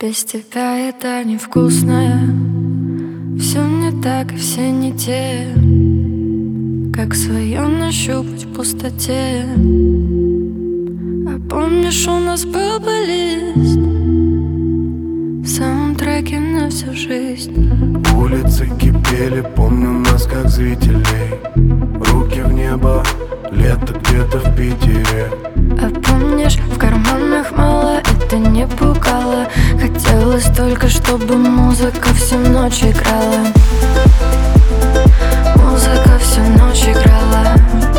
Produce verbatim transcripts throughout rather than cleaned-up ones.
Без тебя еда невкусная, все не так и все не те, как свое нащупать в пустоте. А помнишь, у нас был плейлист, саундтреки на всю жизнь. Улицы кипели, помню нас как зрителей. Руки в небо, лето где-то в Питере. А помнишь, в карманах мало, это не пугало. Хотелось только, чтобы музыка всю ночь играла. Музыка всю ночь играла.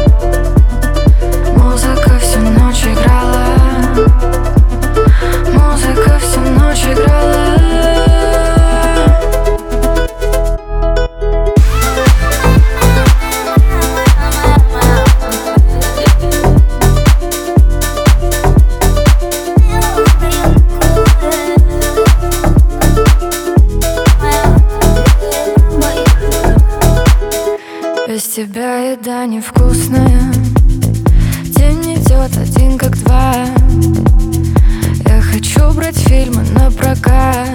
Музыка всю ночь играла. Музыка всю ночь играла. Без тебя еда невкусная, день идет один как два. Я хочу брать фильмы на прокат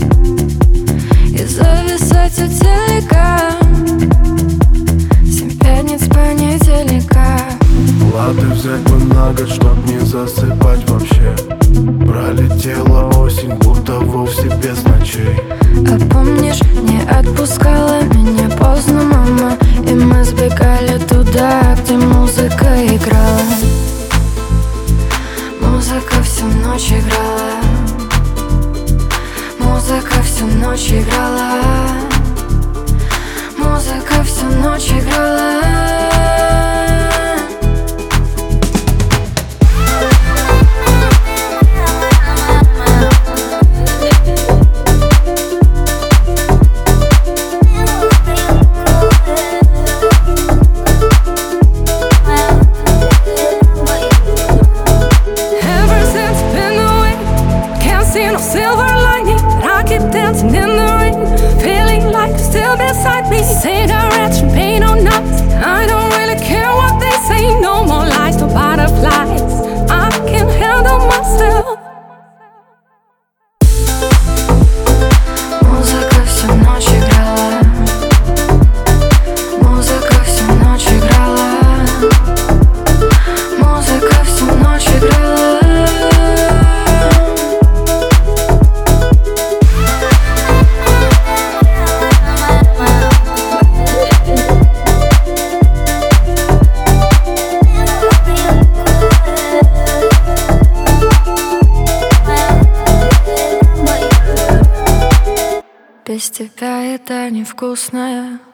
и зависать у телека семь пятниц понедельника. Латы взять бы на год, чтоб не засыпать вообще. Пролетела осень, будто вовсе без ночей. А помнишь, не отпускала меня поздно мама, и мы сбегали туда, где музыка играла. Музыка всю ночь играла. Музыка всю ночь играла. Музыка всю ночь играла. Silver lining, but I keep dancing in the rain, feeling like you're still beside me. Cigarettes, champagne or not, I don't really care what they say. No more lies, no butterflies, I can handle myself. Музыка всю ночь играла. Музыка всю ночь играла. Музыка всю ночь играла. Без тебя еда невкусная.